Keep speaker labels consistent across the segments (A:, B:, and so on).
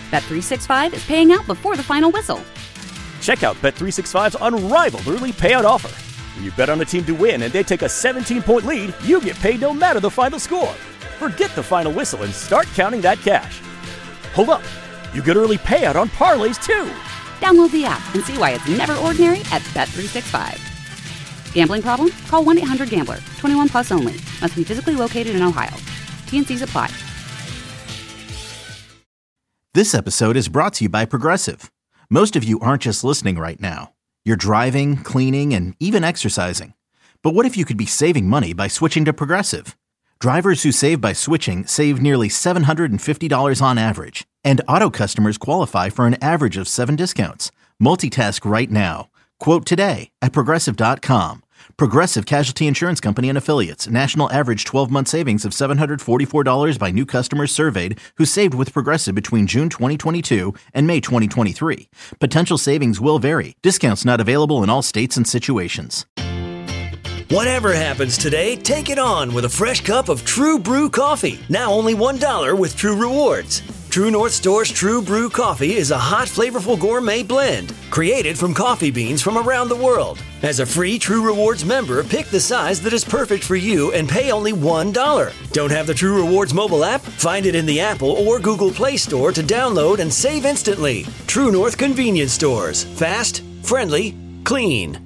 A: Bet365 is paying out before the final whistle.
B: Check out Bet365's unrivaled early payout offer. When you bet on a team to win and they take a 17-point lead, you get paid no matter the final score. Forget the final whistle and start counting that cash. Hold up. You get early payout on parlays, too.
A: Download the app and see why it's never ordinary at Bet365. Gambling problem? Call 1-800-GAMBLER. 21 plus only. Must be physically located in Ohio. T&Cs apply.
C: This episode is brought to you by Progressive. Most of you aren't just listening right now. You're driving, cleaning, and even exercising. But what if you could be saving money by switching to Progressive? Drivers who save by switching save nearly $750 on average. And auto customers qualify for an average of 7 discounts. Multitask right now. Quote today at Progressive.com. Progressive Casualty Insurance Company and Affiliates. National average 12-month savings of $744 by new customers surveyed who saved with Progressive between June 2022 and May 2023. Potential savings will vary. Discounts not available in all states and situations.
D: Whatever happens today, take it on with a fresh cup of True Brew coffee. Now only $1 with True Rewards. True North Store's True Brew coffee is a hot, flavorful gourmet blend created from coffee beans from around the world. As a free True Rewards member, pick the size that is perfect for you and pay only $1. Don't have the True Rewards mobile app? Find it in the Apple or Google Play Store to download and save instantly. True North Convenience Stores. Fast, friendly, clean.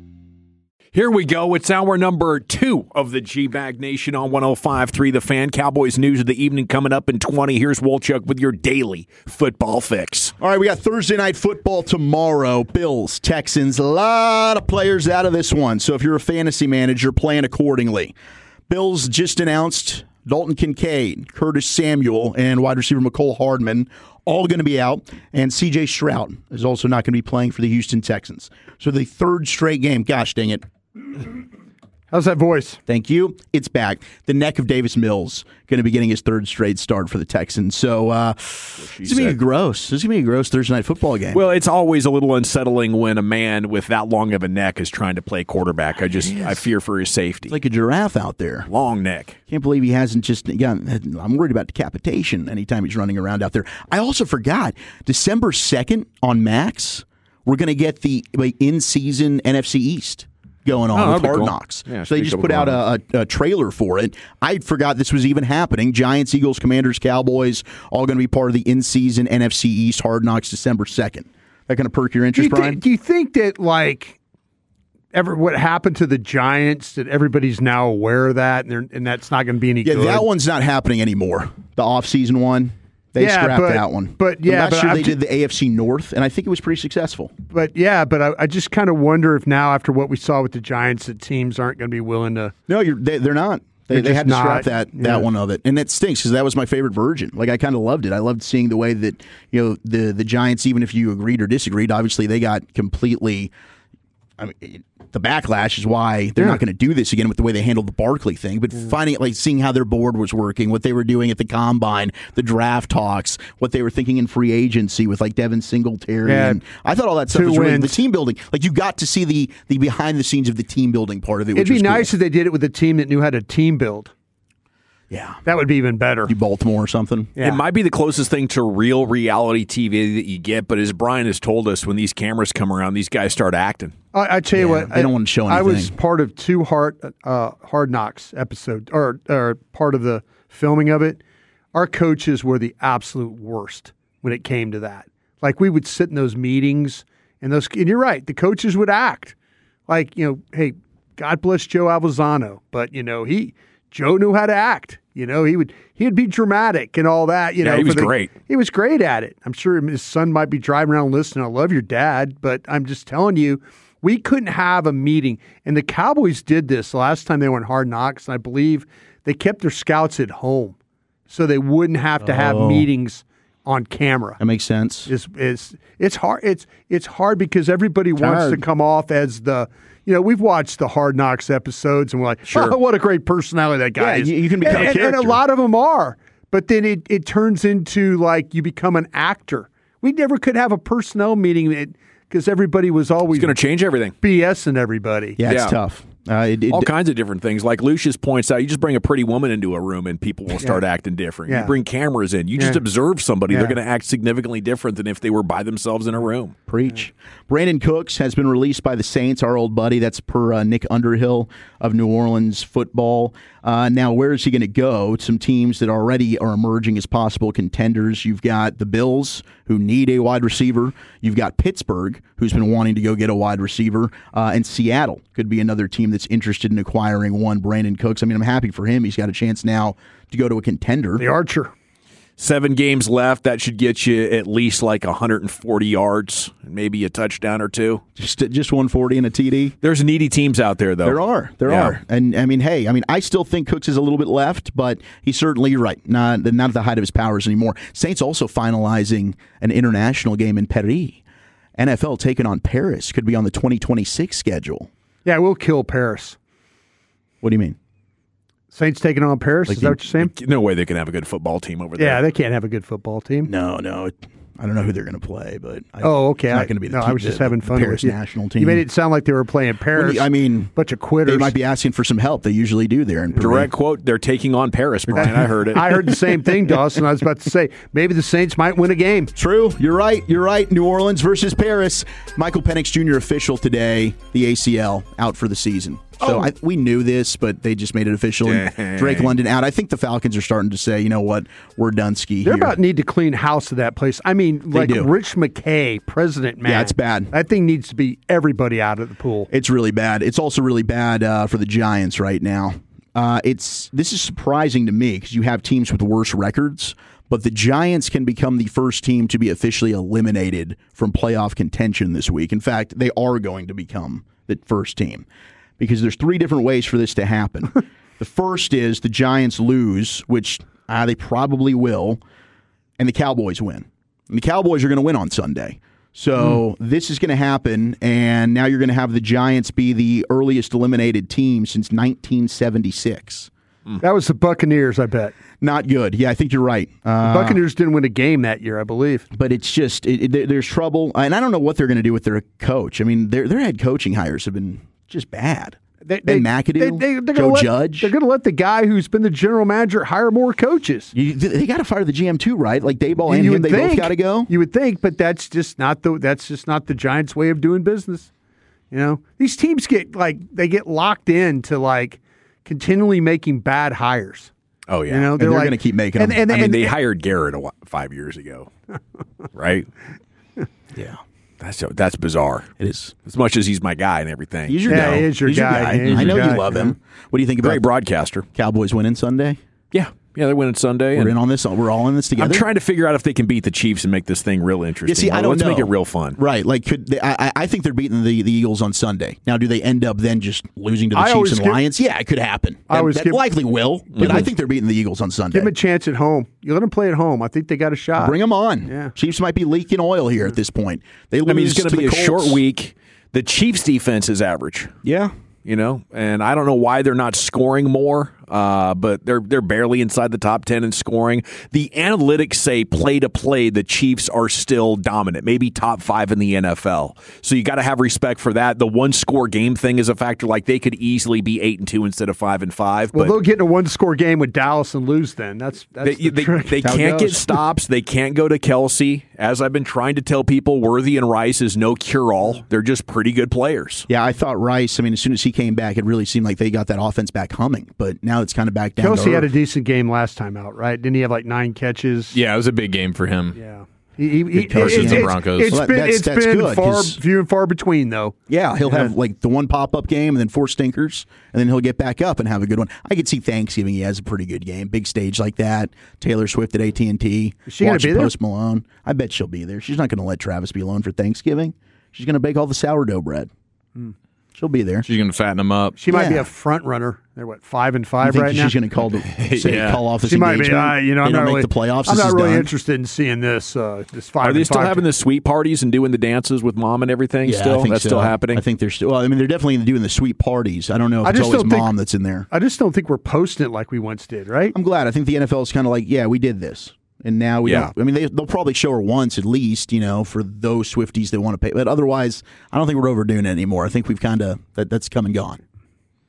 E: Here we go. It's hour number 2 of the G-Bag Nation on 105.3 The Fan. Cowboys news of the evening coming up in 20. Here's Wolchuk with your daily football fix.
F: All right, we got Thursday night football tomorrow. Bills, Texans, a lot of players out of this one. So if you're a fantasy manager, plan accordingly. Bills just announced Dalton Kincaid, Curtis Samuel, and wide receiver McCole Hardman all going to be out, and C.J. Stroud is also not going to be playing for the Houston Texans. So the third straight game, gosh dang it.
G: How's that voice?
F: Thank you. It's back. The neck of Davis Mills going to be getting his third straight start for the Texans. So it's going to be gross. This is going to be a gross Thursday night football game.
E: Well, it's always a little unsettling when a man with that long of a neck is trying to play quarterback. I fear for his safety.
F: It's like a giraffe out there.
E: Long neck.
F: Can't believe he hasn't just gotten. I'm worried about decapitation anytime he's running around out there. I also forgot, December 2nd on Max, we're going to get the in-season NFC East going on with Hard Knocks.
E: Yeah,
F: so they just put out a trailer for it. I forgot this was even happening. Giants, Eagles, Commanders, Cowboys, all going to be part of the in-season NFC East Hard Knocks December 2nd. That going to perk your interest, Brian?
G: Do you think that, what happened to the Giants, that everybody's now aware of that, and that's not going to be any good?
F: Yeah, that one's not happening anymore. The off-season one. They scrapped that one. Last year they did the AFC North, and I think it was pretty successful.
G: But I just kind of wonder if now, after what we saw with the Giants, that teams aren't going to be willing to.
F: No, they're not. They had to scrap that one of it, and it stinks because that was my favorite version. Like, I kind of loved it. I loved seeing the way that the Giants, even if you agreed or disagreed, obviously they got completely. I mean, the backlash is why they're not going to do this again with the way they handled the Barkley thing. But seeing how their board was working, what they were doing at the combine, the draft talks, what they were thinking in free agency with Devin Singletary, and I thought all that stuff was really the team building. Like, you got to see the behind the scenes of the team building part of it.
G: It'd be nice if they did it with a team that knew how to team build.
F: Yeah.
G: That would be even better.
F: Baltimore or something.
E: Yeah. It might be the closest thing to real reality TV that you get, but as Brian has told us, when these cameras come around, these guys start acting.
G: I tell you what,
F: they don't want to show anything.
G: I was part of 2 Hard Knocks episodes, or part of the filming of it. Our coaches were the absolute worst when it came to that. Like, we would sit in those meetings, and you're right, the coaches would act. Like, hey, God bless Joe Avezzano, but, Joe knew how to act. He'd be dramatic and all that. He was
E: great.
G: He was great at it. I'm sure his son might be driving around listening. I love your dad, but I'm just telling you, we couldn't have a meeting. And the Cowboys did this the last time they were in Hard Knocks. And I believe they kept their scouts at home so they wouldn't have to have meetings on camera.
F: That makes sense.
G: It's hard. It's hard because everybody wants to come off as the. We've watched the Hard Knocks episodes, and we're like, oh, what a great personality that guy is.
F: You can become a character.
G: And a lot of them are. But then it turns into, you become an actor. We never could have a personnel meeting because everybody was always
E: going to change everything.
G: BSing everybody.
F: Yeah, it's tough.
E: All kinds of different things. Like Lucius points out, you just bring a pretty woman into a room and people will start acting different. You bring cameras in. You just observe somebody. They're going to act significantly different than if they were by themselves in a room.
F: Preach. Brandon Cooks has been released by the Saints, our old buddy. That's per Nick Underhill of New Orleans Football. Now, where is he going to go? Some teams that already are emerging as possible contenders. You've got the Bills, who need a wide receiver. You've got Pittsburgh, who's been wanting to go get a wide receiver. And Seattle could be another team that's interested in acquiring one. Brandon Cooks, I mean, I'm happy for him. He's got a chance now to go to a contender.
G: The Archer.
E: 7 games left. That should get you at least like 140 yards, maybe a touchdown or two.
F: Just 140 and a TD.
E: There's needy teams out there, though.
F: There are. And I mean, hey, I still think Cooks is a little bit left, but he's certainly, you're right, not at the height of his powers anymore. Saints also finalizing an international game in Paris. NFL taking on Paris. Could be on the 2026 schedule.
G: Yeah, we'll kill Paris.
F: What do you mean?
G: Saints taking on Paris? Is that what you're saying?
E: No way they can have a good football team over there.
G: Yeah, they can't have a a good football team.
F: No. I don't know who they're going to play, but
G: okay.
F: It's not going to be the team,
G: I was just having fun
F: Paris
G: with you.
F: national team.
G: You made it sound like they were playing Paris. Bunch of quitters.
F: They might be asking for some help. They usually do there in Paris.
E: Direct quote, they're taking on Paris, Brian. I heard it.
G: I heard the same thing, Dawson. I was about to say, maybe the Saints might win a game.
F: True. You're right. New Orleans versus Paris. Michael Penix Jr. official today. The ACL out for the season. So we knew this, but they just made it official. And Drake London out. I think the Falcons are starting to say, you know what, we're done ski
G: They're
F: here.
G: about need to clean house of that place. I mean, like Rich McKay, president, man.
F: Yeah, it's bad.
G: That thing needs to be everybody out of the pool.
F: It's really bad. It's also really bad for the Giants right now. This is surprising to me because you have teams with worse records, but the Giants can become the first team to be officially eliminated from playoff contention this week. In fact, they are going to become the first team. Because there's 3 different ways for this to happen. The first is the Giants lose, which they probably will, and the Cowboys win. And the Cowboys are going to win on Sunday. So this is going to happen, and now you're going to have the Giants be the earliest eliminated team since 1976.
G: That was the Buccaneers, I bet.
F: Not good. Yeah, I think you're right.
G: The Buccaneers didn't win a game that year, I believe.
F: But it's just, there's trouble, and I don't know what they're going to do with their coach. I mean, their head coaching hires have been just bad. Ben McAdoo, Judge.
G: They're going to let the guy who's been the general manager hire more coaches.
F: They got to fire the GM too, right? Like Daboll and him, they both got to go.
G: You would think, but that's just not the Giants' way of doing business. You know, these teams get locked into continually making bad hires.
E: Oh yeah,
F: you know, they're going to keep making them.
E: They hired Garrett 5 years ago, right?
F: Yeah.
E: That's bizarre.
F: It is.
E: As much as he's my guy and everything.
F: He's your guy.
G: He is your guy.
F: I know you love him. What do you think about
E: great broadcaster?
F: Cowboys winning Sunday?
E: Yeah, they're winning Sunday.
F: We're in on this. We're all in this together.
E: I'm trying to figure out if they can beat the Chiefs and make this thing real interesting.
F: I don't
E: Let's
F: know.
E: make it real fun.
F: Right. Like, I think they're beating the Eagles on Sunday. Now, do they end up then just losing to the Chiefs and Lions? Yeah, it could happen. That likely will. But I think they're beating the Eagles on Sunday.
G: Give them a chance at home. You let them play at home. I think they got a shot.
F: Bring them on.
G: Yeah.
F: Chiefs might be leaking oil here at this point.
E: It's going to be a short week. The Chiefs' defense is average.
F: Yeah.
E: You know, and I don't know why they're not scoring more, but they're barely inside the top 10 in scoring. The analytics say play to play, the Chiefs are still dominant, maybe top 5 in the NFL. So you got to have respect for that. The 1-score game thing is a factor. Like they could easily be 8-2 instead of 5-5.
G: Well, they'll get in a 1-score game with Dallas and lose. Then that's
E: they can't get stops. They can't go to Kelsey. As I've been trying to tell people, Worthy and Rice is no cure-all. They're just pretty good players.
F: Yeah, I thought Rice, as soon as he came back, it really seemed like they got that offense back humming. But now it's kind of back down.
G: Kelsey had a decent game last time out, right? Didn't he have 9 catches?
H: Yeah, it was a big game for him.
G: Yeah.
H: Versus the Broncos.
G: It's been few and far between, though.
F: Yeah, he'll have the one pop-up game and then 4 stinkers, and then he'll get back up and have a good one. I could see Thanksgiving he has a pretty good game. Big stage like that. Taylor Swift at AT&T.
G: Is she going to be there?
F: Post Malone. I bet she'll be there. She's not going to let Travis be alone for Thanksgiving. She's going to bake all the sourdough bread. She'll be there.
H: She's going to fatten them up.
G: She might be a front runner. They're 5-5 right now.
F: She's going to call off this
G: she might
F: engagement.
G: Be. I'm not really
F: make the playoffs.
G: I'm not really interested in seeing this. This 5.
E: Are they still having the sweet parties and doing the dances with mom and everything?
F: Yeah,
E: still,
F: I think
E: that's
F: so.
E: still happening.
F: I think they're still. Well, they're definitely doing the sweet parties. I don't know if it's always mom that's in there.
G: I just don't think we're posting it like we once did. Right?
F: I'm glad. I think the NFL is kind of like, we did this. And now we don't. I mean, they'll probably show her once at least, for those Swifties that want to pay. But otherwise, I don't think we're overdoing it anymore. I think we've kind of that's come and gone.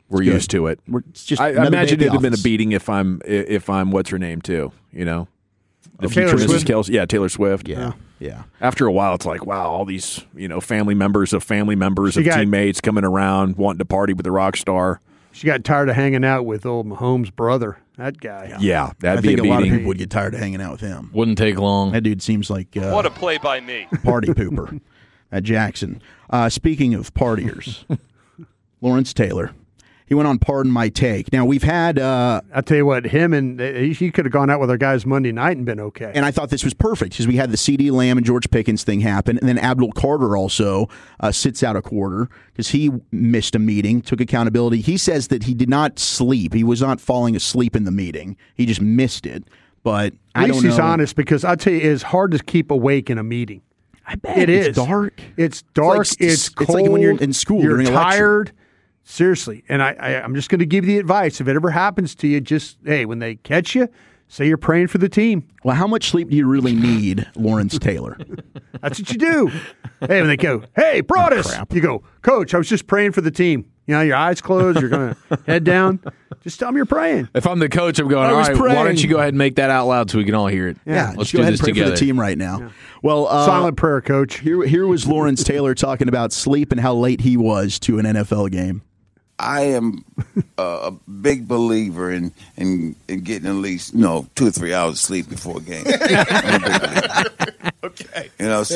E: We're used to it. I imagine it'd have been a beating if I'm what's her name too. You know, the future Mrs. Kelce. Yeah, Taylor Swift.
F: Yeah.
E: After a while, it's like, wow, all these family members of teammates coming around wanting to party with the rock star.
G: She got tired of hanging out with old Mahomes' brother. That guy.
E: Yeah, that'd be
F: a
E: beating.
F: lot of people would get tired of hanging out with him.
H: Wouldn't take long.
F: That dude seems like
I: what a play by me.
F: Party pooper at Jackson. Speaking of partiers, Lawrence Taylor. He went on Pardon My Take. Now, we've had...
G: I'll tell you what, he could have gone out with our guys Monday night and been okay.
F: And I thought this was perfect because we had the CeeDee Lamb and George Pickens thing happen, and then Abdul Carter also sits out a quarter because he missed a meeting, took accountability. He says that he did not sleep. He was not falling asleep in the meeting. He just missed it. But
G: at least he's honest, because I'll tell you, it's hard to keep awake in a meeting.
F: I bet.
G: It's
F: dark.
G: It's dark. It's cold.
F: It's like when you're in school
G: you're
F: during
G: tired. Seriously, and I'm just going to give you the advice. If it ever happens to you, when they catch you, say you're praying for the team.
F: Well, how much sleep do you really need, Lawrence Taylor?
G: That's what you do. Hey, when they go, hey, Broadus, you go, Coach, I was just praying for the team. Your eyes closed, you're going to head down. Just tell them you're praying.
H: If I'm the coach, I'm going, all right, why don't you go ahead and make that out loud so we can all hear it?
F: Yeah,
H: let's
F: go
H: do
F: ahead
H: this
F: and pray
H: together.
F: for the team right now.
G: Yeah.
F: Well,
G: silent prayer, Coach.
F: Here was Lawrence Taylor talking about sleep and how late he was to an NFL game.
J: I am a big believer in getting at least 2 or 3 hours of sleep before a game. I'm a big believer.
I: Okay.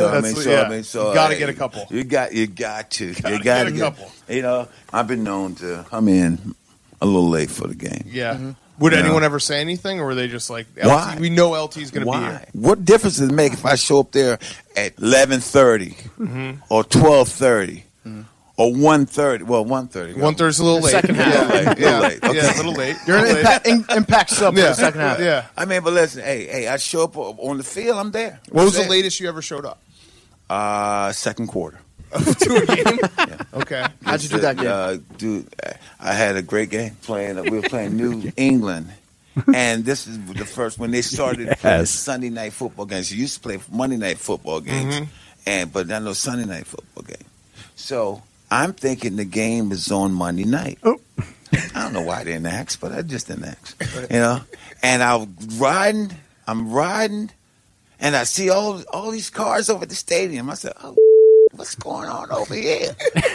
J: So
I: you got to get a couple.
J: You got to get a couple. I've been known to come in a little late for the game.
I: Yeah. Mm-hmm. Would anyone ever say anything, or were they just like,
J: why?
I: We know LT's going to be here?
J: What difference does it make if I show up there at 11:30 or 12:30? Or 1:30. Well, 1:30.
I: 1:30's a little late.
K: Second half.
J: A little late. Okay.
I: Yeah, a little late.
K: You're an impact sub for the second half.
I: Yeah.
J: I mean, but listen, hey, I show up on the field, I'm there.
I: What was the latest you ever showed up?
J: Second quarter.
I: To a game?
J: Yeah.
I: Okay.
K: How'd you do that game?
J: Dude, I had a great game. We were playing New England. And this is the first, when they started playing Sunday night football games. You used to play Monday night football games. But now no Sunday night football game. So I'm thinking the game is on Monday night.
G: Oh.
J: I don't know why I didn't ask, but I just didn't ask. And I'm riding, and I see all these cars over at the stadium. I said, oh, what's going on over here?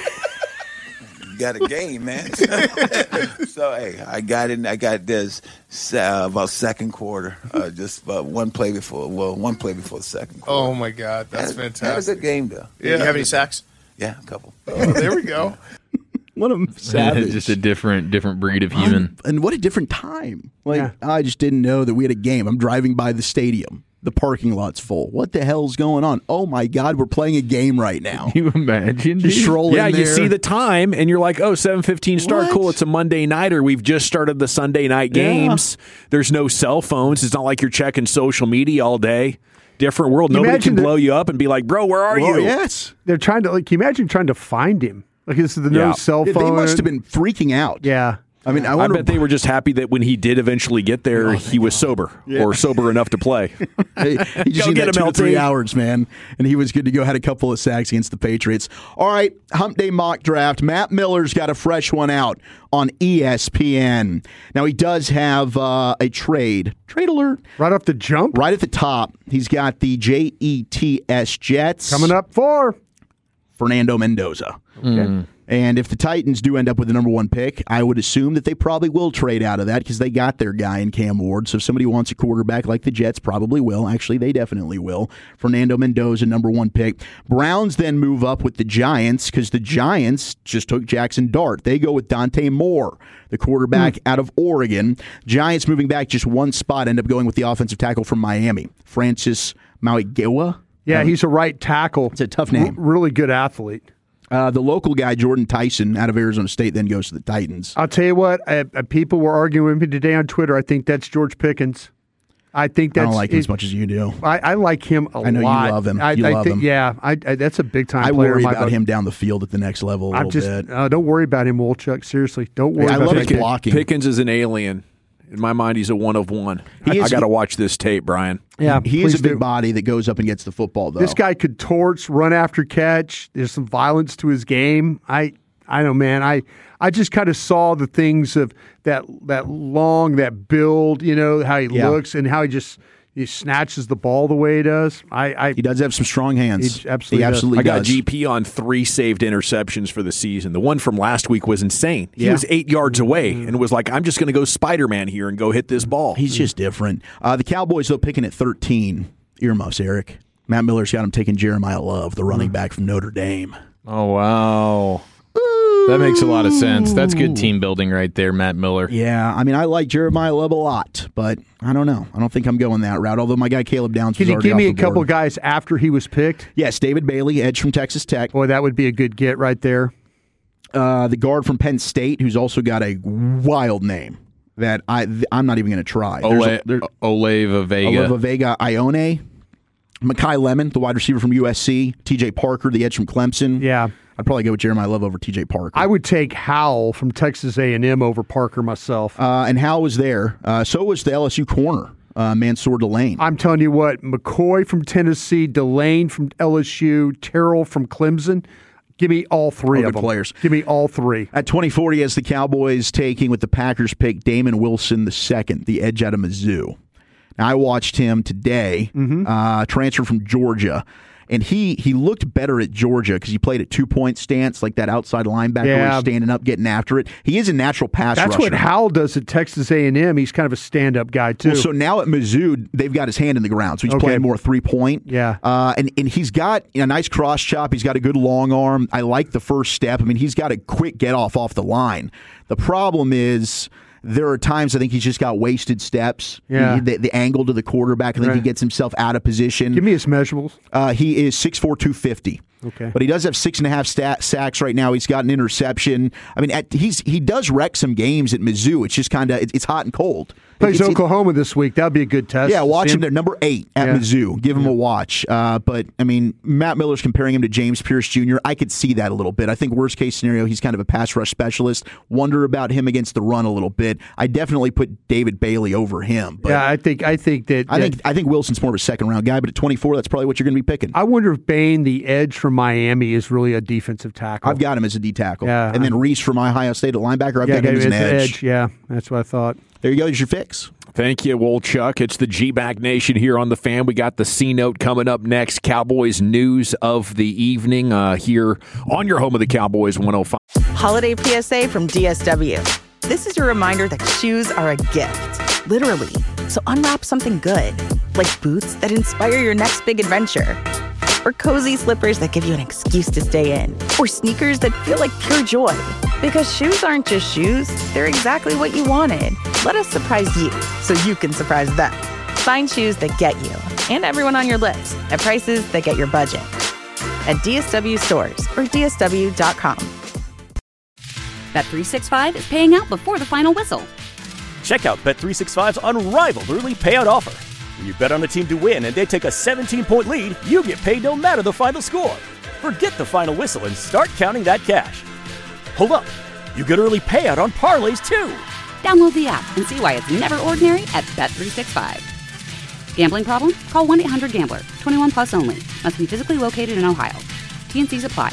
J: Got a game, man. So, hey, I got this about second quarter, just about one play before the second quarter.
I: Oh, my God. That's fantastic.
J: That was a good game, though.
K: Yeah. Did you have any sacks?
J: Yeah, a couple.
I: Oh, there we go.
F: What a savage.
H: Just a different breed of human.
F: And what a different time. I just didn't know that we had a game. I'm driving by the stadium. The parking lot's full. What the hell's going on? Oh, my God, we're playing a game right now.
H: Can you imagine?
F: Just strolling there.
E: You see the time, and you're like, 7:15 start.
F: What?
E: Cool, it's a Monday nighter. We've just started the Sunday night games. There's no cell phones. It's not like you're checking social media all day. Different world. Nobody can blow you up and be like, bro, where are you?
F: Yes.
G: They're trying to, can you imagine trying to find him? This is no cell phone.
F: They must have been freaking out.
G: Yeah.
F: I mean,
E: I bet they were just happy that when he did eventually get there, he was sober or sober enough to play.
F: He just needed 2 to 3 hours, man, and he was good to go. Had a couple of sacks against the Patriots. All right, Hump Day mock draft. Matt Miller's got a fresh one out on ESPN. Now, he does have a trade alert.
G: Right off the jump?
F: Right at the top. He's got the Jets. Jets.
G: Coming up for
F: Fernando Mendoza. Okay. And if the Titans do end up with the number 1 pick, I would assume that they probably will trade out of that because they got their guy in Cam Ward. So if somebody wants a quarterback like the Jets, probably will. Actually, they definitely will. Fernando Mendoza, number 1 pick. Browns then move up with the Giants because the Giants just took Jackson Dart. They go with Dante Moore, the quarterback out of Oregon. Giants moving back just 1 spot, end up going with the offensive tackle from Miami, Francis Mauigoa.
G: Yeah, he's a right tackle.
F: It's a tough name.
G: Really good athlete.
F: The local guy, Jordan Tyson, out of Arizona State, then goes to the Titans.
G: I'll tell you what, people were arguing with me today on Twitter. I think that's George Pickens. I don't
F: like him as much as you do.
G: I like him a lot.
F: I know you love him. You love him.
G: Yeah, that's a big-time player.
F: I worry about him down the field at the next level a little bit.
G: Don't worry about him, Wolchuk. Seriously, don't worry about him.
F: I love his blocking.
E: Pickens is an alien. In my mind, he's a 1 of 1. I got to watch this tape, Brian.
G: Yeah,
F: he is a big body that goes up and gets the football, though.
G: This guy could torch, run after catch. There's some violence to his game. I know, man. I just kind of saw the things of that long build, how he looks and how he snatches the ball the way he does.
F: He does have some strong hands.
G: He absolutely
E: does. I got
G: does.
E: GP on 3 saved interceptions for the season. The one from last week was insane. He was 8 yards away and was like, I'm just going to go Spider-Man here and go hit this ball.
F: He's just different. The Cowboys, though, picking at 13. Earmuffs, Eric. Matt Miller's got him taking Jeremiah Love, the running back from Notre Dame.
H: Oh, wow. That makes a lot of sense. That's good team building right there, Matt Miller.
F: Yeah, I mean, I like Jeremiah Love a lot, but I don't know. I don't think I'm going that route, although my guy Caleb Downs was already off the board.
G: Can you give me a couple guys after he was picked?
F: Yes, David Bailey, edge from Texas Tech.
G: Boy, that would be a good get right there.
F: The guard from Penn State, who's also got a wild name that I'm not even going to try.
H: Olave
F: Vega Ione. Mekhi Lemon, the wide receiver from USC. TJ Parker, the edge from Clemson.
G: Yeah.
F: I'd probably go with Jeremiah Love over TJ Parker.
G: I would take Howell from Texas A&M over Parker myself.
F: And Howell was there. So was the LSU corner, Mansour Delane.
G: I'm telling you what, McCoy from Tennessee, Delane from LSU, Terrell from Clemson. Give me all three of them.
F: Players.
G: Give me all three.
F: At 24, he has the Cowboys taking with the Packers pick Damon Wilson II, the edge out of Mizzou. Now, I watched him today, transfer from Georgia, and he looked better at Georgia because he played at 2-point stance, like that outside linebacker who's standing up, getting after it. He is a natural pass rusher.
G: That's what Howell does at Texas A&M. He's kind of a stand-up guy, too.
F: Well, so now at Mizzou, they've got his hand in the ground, so he's playing more 3-point.
G: Yeah.
F: And he's got a nice cross chop. He's got a good long arm. I like the first step. I mean, he's got a quick get-off the line. The problem is there are times I think he's just got wasted steps.
G: Yeah.
F: The angle to the quarterback, I think he gets himself out of position.
G: Give me his measurables.
F: He is 6'4", 250.
G: Okay.
F: But he does have 6.5 sacks right now. He's got an interception. I mean, he does wreck some games at Mizzou. It's just kind of it's hot and cold.
G: Plays Oklahoma this week. That would be a good test.
F: Yeah, watch him there. Number 8 at Mizzou. Give him a watch. But, I mean, Matt Miller's comparing him to James Pierce Jr. I could see that a little bit. I think worst case scenario, he's kind of a pass rush specialist. Wonder about him against the run a little bit. I definitely put David Bailey over him. But
G: yeah, I think
F: Wilson's more of a second-round guy, but at 24, that's probably what you're going to be picking.
G: I wonder if Bain, the edge from Miami, is really a defensive tackle.
F: I've got him as a D tackle.
G: Yeah,
F: and then Reese from Ohio State at linebacker, I've got him as an edge.
G: Yeah, that's what I thought.
F: There you go. There's your fix.
E: Thank you, Wolchuk. It's the G-Back Nation here on The Fan. We got the C-Note coming up next. Cowboys news of the evening here on your home of the Cowboys 105.
L: Holiday PSA from DSW. This is your reminder that shoes are a gift, literally. So unwrap something good, like boots that inspire your next big adventure, or cozy slippers that give you an excuse to stay in, or sneakers that feel like pure joy. Because shoes aren't just shoes, they're exactly what you wanted. Let us surprise you so you can surprise them. Find shoes that get you and everyone on your list at prices that get your budget. At DSW stores or DSW.com.
A: Bet365 is paying out before the final whistle.
B: Check out Bet365's unrivaled early payout offer. When you bet on a team to win and they take a 17-point lead, you get paid no matter the final score. Forget the final whistle and start counting that cash. Hold up. You get early payout on parlays, too.
A: Download the app and see why it's never ordinary at Bet365. Gambling problem? Call 1-800-GAMBLER. 21 plus only. Must be physically located in Ohio. T&Cs apply.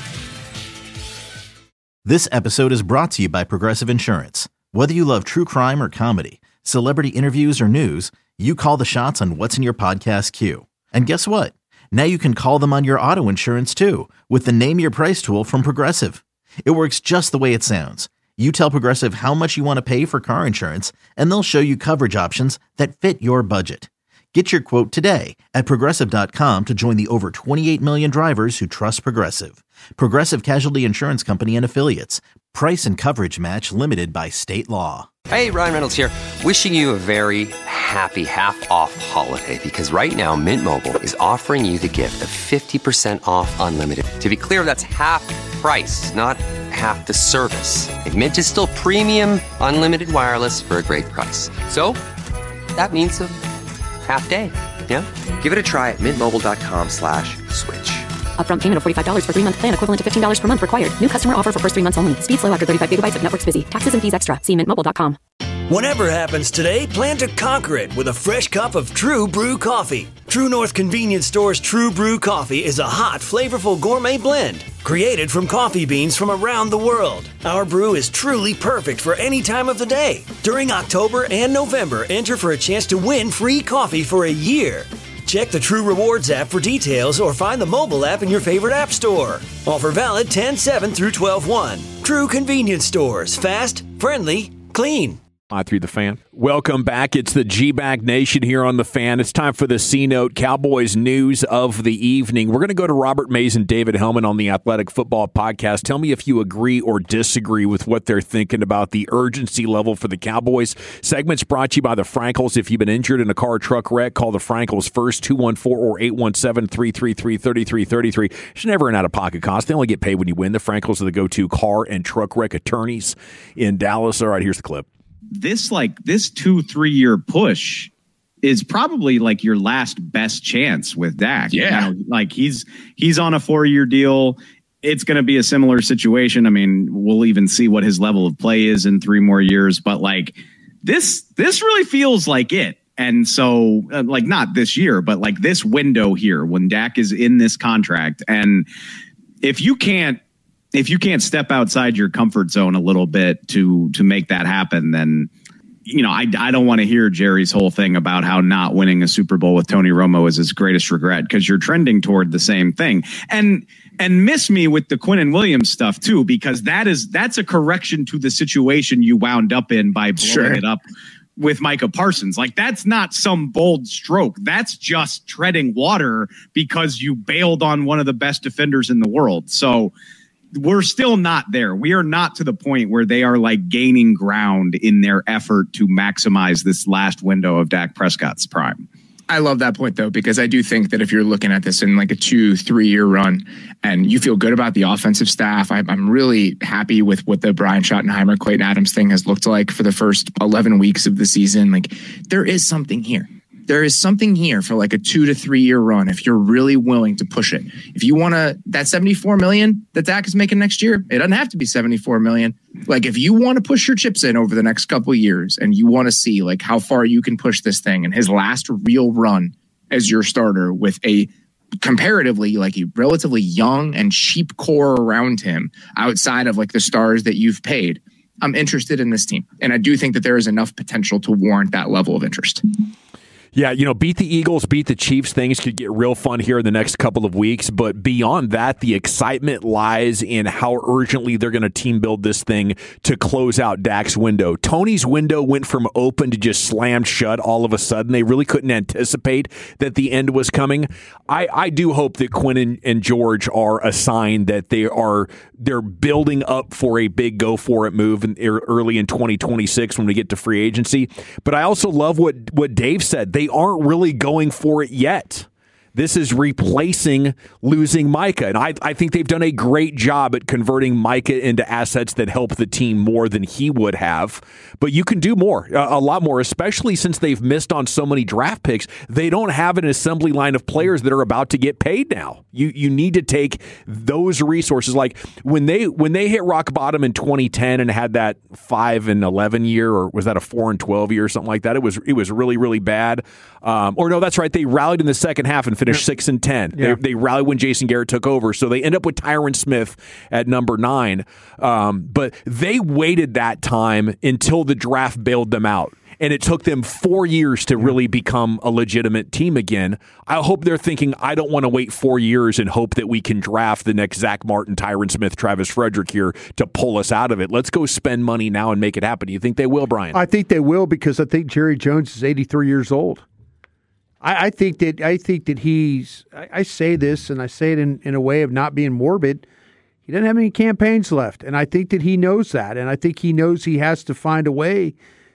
C: This episode is brought to you by Progressive Insurance. Whether you love true crime or comedy, celebrity interviews or news, you call the shots on what's in your podcast queue. And guess what? Now you can call them on your auto insurance, too, with the Name Your Price tool from Progressive. It works just the way it sounds. You tell Progressive how much you want to pay for car insurance, and they'll show you coverage options that fit your budget. Get your quote today at Progressive.com to join the over 28 million drivers who trust Progressive. Progressive Casualty Insurance Company and Affiliates. Price and coverage match limited by state law.
M: Hey, Ryan Reynolds here. Wishing you a very happy half-off holiday because right now Mint Mobile is offering you the gift of 50% off unlimited. To be clear, that's half price, not half the service. Like Mint is still premium unlimited wireless for a great price. So that means a half day. Yeah? Give it a try at mintmobile.com/switch.
N: Upfront payment of $45 for 3-month plan equivalent to $15 per month required. New customer offer for first 3 months only. Speed slow after 35 gigabytes if network's busy. Taxes and fees extra. See mintmobile.com.
D: Whatever happens today, plan to conquer it with a fresh cup of True Brew coffee. True North Convenience Store's True Brew coffee is a hot, flavorful gourmet blend created from coffee beans from around the world. Our brew is truly perfect for any time of the day. During October and November, enter for a chance to win free coffee for a year. Check the True Rewards app for details or find the mobile app in your favorite app store. Offer valid 10/7 through 12/1. True Convenience Stores. Fast, friendly, clean.
E: Through the Fan. Welcome back. It's the G-Bag Nation here on the Fan. It's time for the C-Note Cowboys news of the evening. We're going to go to Robert Mays and David Hellman on the Athletic Football Podcast. Tell me if you agree or disagree with what they're thinking about the urgency level for the Cowboys. Segments brought to you by the Frankels. If you've been injured in a car or truck wreck, call the Frankels first, 214 or 817-333-3333. There's never an out-of-pocket cost. They only get paid when you win. The Frankels are the go-to car and truck wreck attorneys in Dallas. All right, here's the clip.
O: This 2-3 year push is probably like your last best chance with Dak.
P: Yeah.
O: You know, like he's on a 4-year deal. It's going to be a similar situation. I mean, we'll even see what his level of play is in 3 more years, but like this really feels like it. And so like not this year, but like this window here when Dak is in this contract. And if you can't step outside your comfort zone a little bit to make that happen, then, you know, I don't want to hear Jerry's whole thing about how not winning a Super Bowl with Tony Romo is his greatest regret, because you're trending toward the same thing. And miss me with the Quinnen Williams stuff too, because that's a correction to the situation you wound up in by blowing it up with Micah Parsons. Like, that's not some bold stroke. That's just treading water because you bailed on one of the best defenders in the world. So we're still not there. We are not to the point where they are like gaining ground in their effort to maximize this last window of Dak Prescott's prime.
P: I love that point, though, because I do think that if you're looking at this in like a 2-3 year run and you feel good about the offensive staff, I'm really happy with what the Brian Schottenheimer, Clayton Adams thing has looked like for the first 11 weeks of the season. Like, there is something here. There is something here for like a 2 to 3 year run if you're really willing to push it. If you want to, that $74 million that Dak is making next year, it doesn't have to be $74 million. Like, if you want to push your chips in over the next couple of years and you want to see like how far you can push this thing, and his last real run as your starter with a comparatively like a relatively young and cheap core around him outside of like the stars that you've paid, I'm interested in this team. And I do think that there is enough potential to warrant that level of interest.
E: Yeah, you know, beat the Eagles, beat the Chiefs. Things could get real fun here in the next couple of weeks. But beyond that, the excitement lies in how urgently they're going to team build this thing to close out Dak's window. Tony's window went from open to just slammed shut all of a sudden. They really couldn't anticipate that the end was coming. I do hope that Quinn and George are a sign that they're building up for a big go-for-it move early in 2026 when we get to free agency. But I also love what Dave said. They aren't really going for it yet. This is replacing losing Micah. And I think they've done a great job at converting Micah into assets that help the team more than he would have. But you can do more, a lot more, especially since they've missed on so many draft picks. They don't have an assembly line of players that are about to get paid now. You need to take those resources. Like when they hit rock bottom in 2010 and had that 5-11 year, or was that a 4-12 year or something like that? It was really, really bad. Or no, that's right. They rallied in the second half and finished 6-10. Yeah. They rallied when Jason Garrett took over. So they end up with Tyron Smith at number 9. But they waited that time until the draft bailed them out. And it took them 4 years to really become a legitimate team again. I hope they're thinking, I don't want to wait 4 years and hope that we can draft the next Zach Martin, Tyron Smith, Travis Frederick here to pull us out of it. Let's go spend money now and make it happen. Do you think they will, Brian?
G: I think they will, because I think Jerry Jones is 83 years old. I think that he's. I say this, and I say it in a way of not being morbid. He doesn't have any campaigns left, and I think that he knows that, and I think he knows he has to find a way,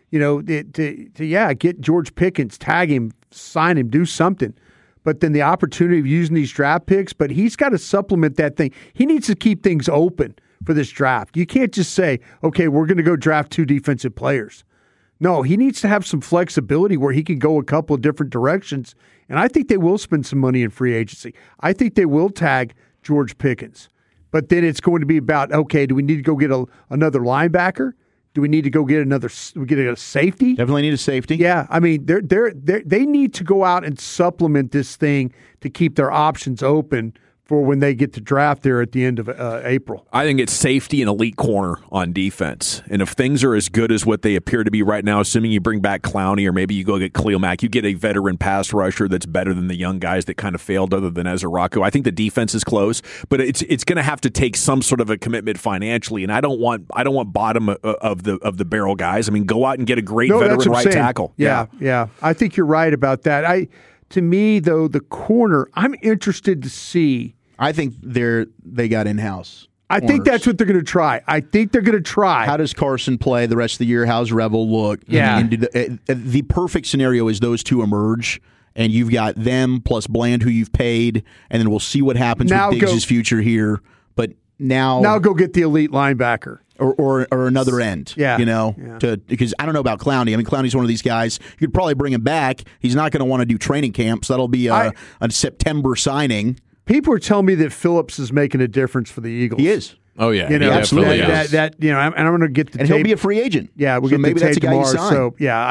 G: to get George Pickens, tag him, sign him, do something. But then the opportunity of using these draft picks, but he's got to supplement that thing. He needs to keep things open for this draft. You can't just say, okay, we're going to go draft 2 defensive players. No, he needs to have some flexibility where he can go a couple of different directions. And I think they will spend some money in free agency. I think they will tag George Pickens. But then it's going to be about, okay, do we need to go get another linebacker? Do we need to go get a safety?
F: Definitely need a safety.
G: Yeah, I mean, they need to go out and supplement this thing to keep their options open for when they get to draft there at the end of April.
E: I think it's safety and elite corner on defense. And if things are as good as what they appear to be right now, assuming you bring back Clowney or maybe you go get Khalil Mack, you get a veteran pass rusher that's better than the young guys that kind of failed other than Ezra Rocco. I think the defense is close, but it's going to have to take some sort of a commitment financially. And I don't want bottom of the barrel guys. I mean, go out and get a great veteran right tackle.
G: Yeah. I think you're right about that. To me, though, the corner, I'm interested to see.
F: I think they got in-house.
G: I think that's what they're going to try.
F: How does Carson play the rest of the year? How's Revel look?
G: Yeah.
F: And the perfect scenario is those two emerge, and you've got them plus Bland, who you've paid, and then we'll see what happens with Diggs' future here. But now
G: go get the elite linebacker.
F: Or another end, because I don't know about Clowney. I mean, Clowney's one of these guys. You could probably bring him back. He's not going to want to do training camp, so that'll be a September signing.
G: People are telling me that Phillips is making a difference for the Eagles.
F: He is.
H: Oh yeah,
G: he
H: absolutely
G: is. And I'm going to get the
F: and
G: tape.
F: He'll be a free agent.
G: Yeah, we'll
F: so
G: get
F: maybe
G: the
F: that's
G: tape
F: a guy
G: tomorrow.
F: you sign.
G: So yeah,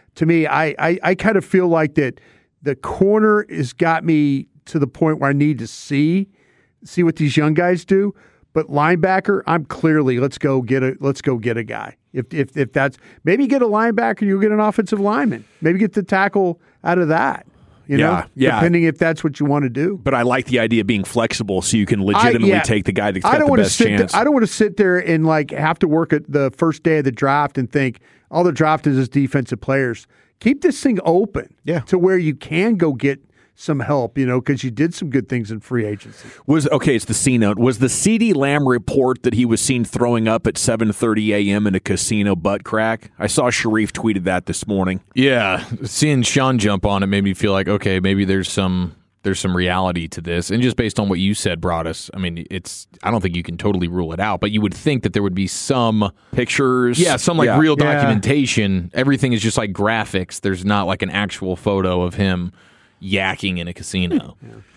G: I kind of feel like that the corner has got me to the point where I need to see what these young guys do. But linebacker, I'm clearly let's go get a guy. If that's maybe get a linebacker, you'll get an offensive lineman. Maybe get the tackle out of that. Depending if that's what you want to do.
E: But I like the idea of being flexible so you can legitimately take the guy that's got the best chance.
G: I don't want to sit there and have to work at the first day of the draft and think all the draft is defensive players. Keep this thing open to where you can go get some help, because you did some good things in free agency.
E: It's the C note. Was the CeeDee Lamb report that he was seen throwing up at 7:30 a.m. in a casino butt crack? I saw Sharif tweeted that this morning.
H: Yeah, seeing Sean jump on it made me feel like, okay, maybe there's some reality to this. And just based on what you said, Broadus, I mean, I don't think you can totally rule it out, but you would think that there would be some
E: pictures.
H: Yeah, some real documentation. Everything is just like graphics. There's not like an actual photo of him yakking in a casino.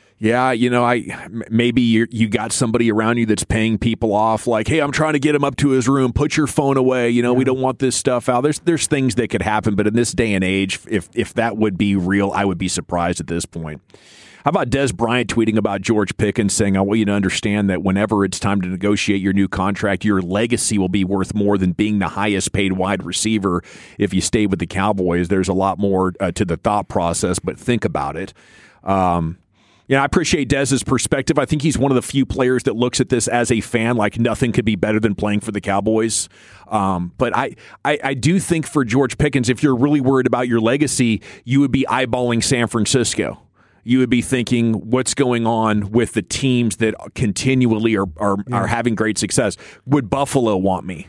E: Maybe you got somebody around you that's paying people off, like, hey, I'm trying to get him up to his room. Put your phone away. We don't want this stuff out. There's things that could happen, but in this day and age, if that would be real, I would be surprised at this point. How about Des Bryant tweeting about George Pickens saying, I want you to understand that whenever it's time to negotiate your new contract, your legacy will be worth more than being the highest paid wide receiver if you stay with the Cowboys. There's a lot more to the thought process, but think about it. I appreciate Dez's perspective. I think he's one of the few players that looks at this as a fan like nothing could be better than playing for the Cowboys. But I do think for George Pickens, if you're really worried about your legacy, you would be eyeballing San Francisco. You would be thinking, what's going on with the teams that continually are having great success? Would Buffalo want me?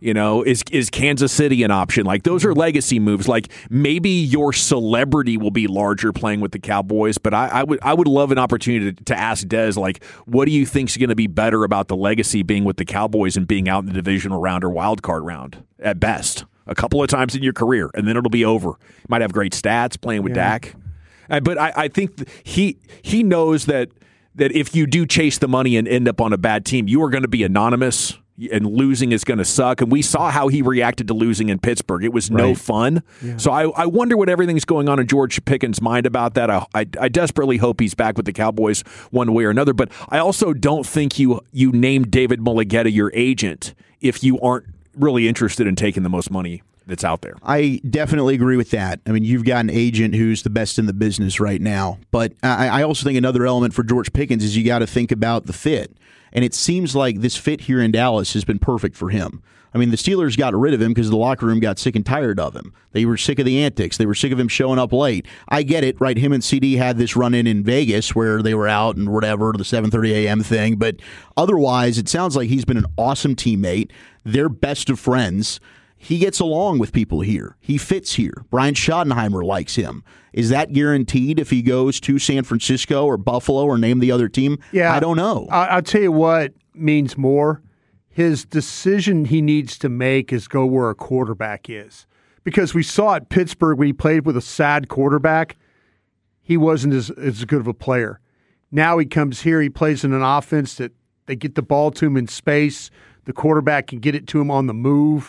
E: Is Kansas City an option? Like, those are legacy moves. Like, maybe your celebrity will be larger playing with the Cowboys, but I would love an opportunity to ask Dez, like, what do you think is going to be better about the legacy being with the Cowboys and being out in the divisional round or wild card round at best? A couple of times in your career, and then it'll be over. You might have great stats playing with Dak. But I think he knows that if you do chase the money and end up on a bad team, you are going to be anonymous, and losing is going to suck. And we saw how he reacted to losing in Pittsburgh. It was no fun. Yeah. So I wonder what everything's going on in George Pickens' mind about that. I desperately hope he's back with the Cowboys one way or another. But I also don't think you named David Mulligetta your agent if you aren't really interested in taking the most money that's out there.
F: I definitely agree with that. I mean, you've got an agent who's the best in the business right now. But I also think another element for George Pickens is you got to think about the fit. And it seems like this fit here in Dallas has been perfect for him. I mean, the Steelers got rid of him because the locker room got sick and tired of him. They were sick of the antics. They were sick of him showing up late. I get it, right? Him and CD had this run-in in Vegas where they were out and whatever, the 7:30 a.m. thing. But otherwise, it sounds like he's been an awesome teammate. They're best of friends. He gets along with people here. He fits here. Brian Schottenheimer likes him. Is that guaranteed if he goes to San Francisco or Buffalo or name the other team?
G: Yeah,
F: I don't know.
G: I'll tell you what means more. His decision he needs to make is go where a quarterback is. Because we saw at Pittsburgh when he played with a sad quarterback, he wasn't as good of a player. Now he comes here, he plays in an offense that they get the ball to him in space. The quarterback can get it to him on the move.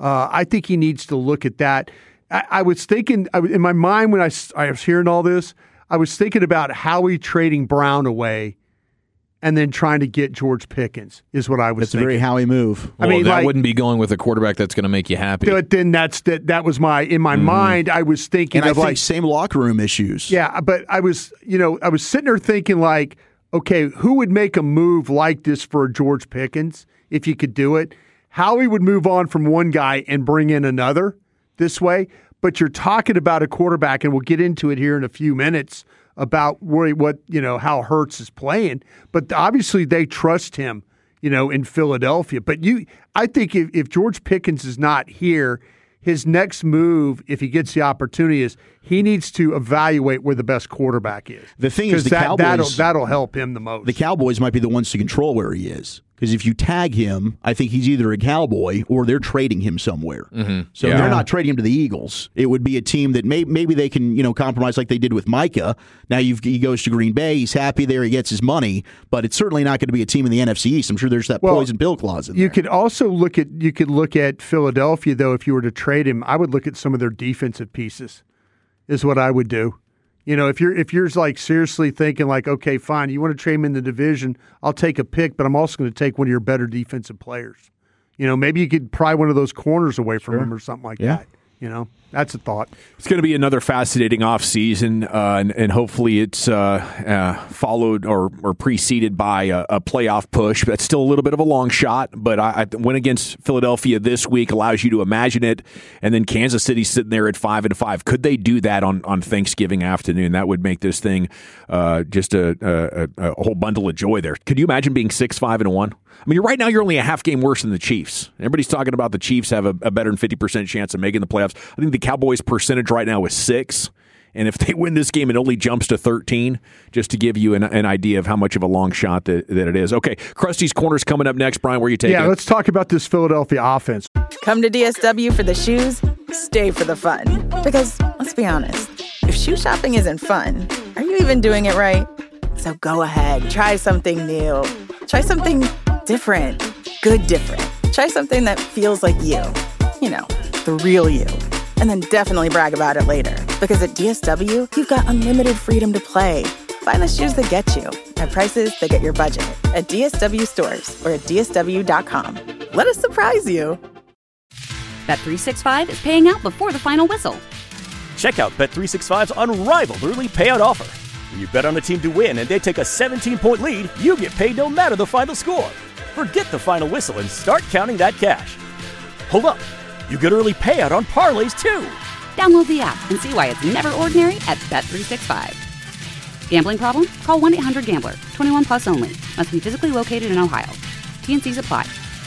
G: I think he needs to look at that. I was thinking in my mind when I was hearing all this, I was thinking about Howie trading Brown away and then trying to get George Pickens is what I was thinking.
F: That's a very Howie move.
H: Well, I mean, that wouldn't be going with a quarterback that's going to make you happy.
G: But then that was in my mind, I was thinking
F: and
G: of
F: I think same locker room issues.
G: Yeah, but I was sitting there thinking like, okay, who would make a move like this for George Pickens if you could do it? Howie would move on from one guy and bring in another this way. But you're talking about a quarterback, and we'll get into it here in a few minutes about how Hurts is playing. But obviously they trust him, in Philadelphia. But I think if George Pickens is not here, his next move, if he gets the opportunity, is he needs to evaluate where the best quarterback is.
F: The thing is, Cowboys,
G: that'll help him the most.
F: The Cowboys might be the ones to control where he is. Because if you tag him, I think he's either a Cowboy or they're trading him somewhere.
H: Mm-hmm.
F: So they're not trading him to the Eagles. It would be a team that maybe they can compromise like they did with Micah. Now he goes to Green Bay. He's happy there. He gets his money. But it's certainly not going to be a team in the NFC East. I'm sure there's that poison pill clause in there.
G: You could also look at Philadelphia, though. If you were to trade him, I would look at some of their defensive pieces is what I would do. If you're like seriously thinking like, okay, fine, you want to trade him in the division, I'll take a pick, but I'm also going to take one of your better defensive players. Maybe you could pry one of those corners away from him or something like that. That's a thought.
E: It's going to be another fascinating offseason, and hopefully it's followed or preceded by a playoff push. That's still a little bit of a long shot, but I win against Philadelphia this week allows you to imagine it, and then Kansas City sitting there at 5-5. Could they do that on Thanksgiving afternoon? That would make this thing just a whole bundle of joy there. Could you imagine being 6-5-1? I mean, right now you're only a half game worse than the Chiefs. Everybody's talking about the Chiefs have a better than 50% chance of making the playoffs. I think the Cowboys' percentage right now is 6, and if they win this game, it only jumps to 13, just to give you an idea of how much of a long shot that it is. Okay, Krusty's Corner's coming up next. Brian, where are you taking it?
G: Yeah, let's talk about this Philadelphia offense.
L: Come to DSW for the shoes, stay for the fun. Because, let's be honest, if shoe shopping isn't fun, are you even doing it right? So go ahead, try something new. Try something different. Good different. Try something that feels like you. The real you. And then definitely brag about it later. Because at DSW, you've got unlimited freedom to play. Find the shoes that get you at prices that get your budget at DSW stores or at DSW.com. Let us surprise you.
A: Bet365 is paying out before the final whistle.
B: Check out Bet365's unrivaled early payout offer. When you bet on a team to win and they take a 17-point lead, you get paid no matter the final score. Forget the final whistle and start counting that cash. Hold up. You get early payout on parlays, too.
A: Download the app and see why it's never ordinary at Bet365. Gambling problem? Call 1-800-GAMBLER. 21 plus only. Must be physically located in Ohio. T&Cs apply.